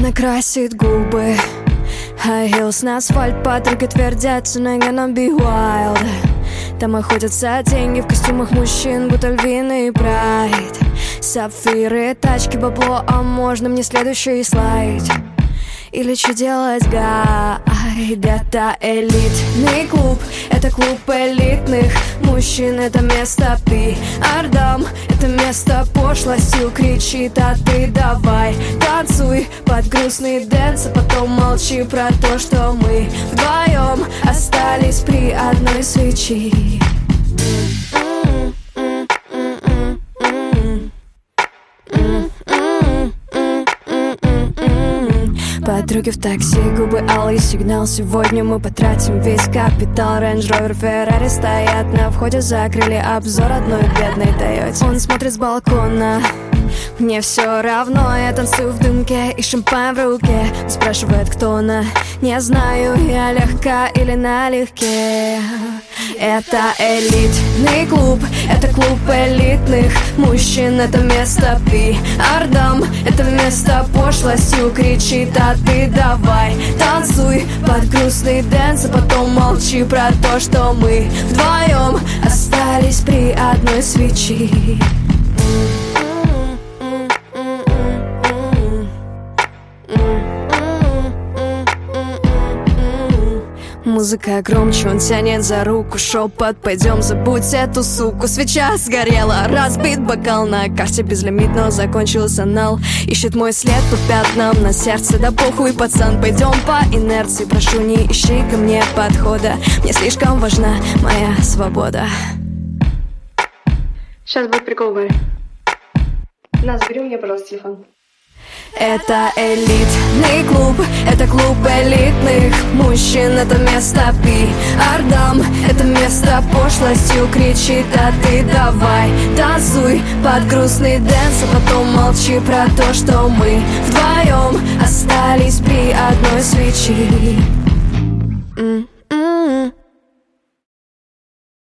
Она красит губы, high heels на асфальт, подруги твердят tonight gonna be wild. Там охотятся деньги в костюмах мужчин, будто львиный прайд. Сапфиры, тачки, бабло, а можно мне следующий слайд? Или что делать, гайд? Это элитный клуб, это клуб элитных мужчин, это место пиардам, это место пошлостью кричит, а ты давай танцуй под грустный дэнс, а потом молчи про то, что мы вдвоем остались при одной свечи. Подруги в такси, губы алый сигнал. Сегодня мы потратим весь капитал. Range Rover, Ferrari стоят на входе, закрыли обзор одной бедной Тойоте. Он смотрит с балкона, мне все равно, я танцую в дымке и шампань в руке. Он спрашивает, кто она, не знаю, я легка или налегке. Это элитный клуб, это клуб элитных мужчин, это место пиардам, это место пошлостью кричит, а ты давай танцуй под грустный дэнс, а потом молчи про то, что мы вдвоем остались при одной свечи. Музыка громче, он тянет за руку, шепот, пойдем, забудь эту суку. Свеча сгорела, разбит бокал на карте безлимитного, закончился анал. Ищет мой след по пятнам на сердце, да похуй, пацан, пойдем по инерции. Прошу, не ищи ко мне подхода, мне слишком важна моя свобода. Сейчас будет прикол, Варя. На, забери мне, пожалуйста, телефон. Это элитный клуб, это клуб элитных мужчин, это место пиардам, это место пошлостью кричит, а ты давай танцуй под грустный дэнс, а потом молчи про то, что мы вдвоем остались при одной свечи.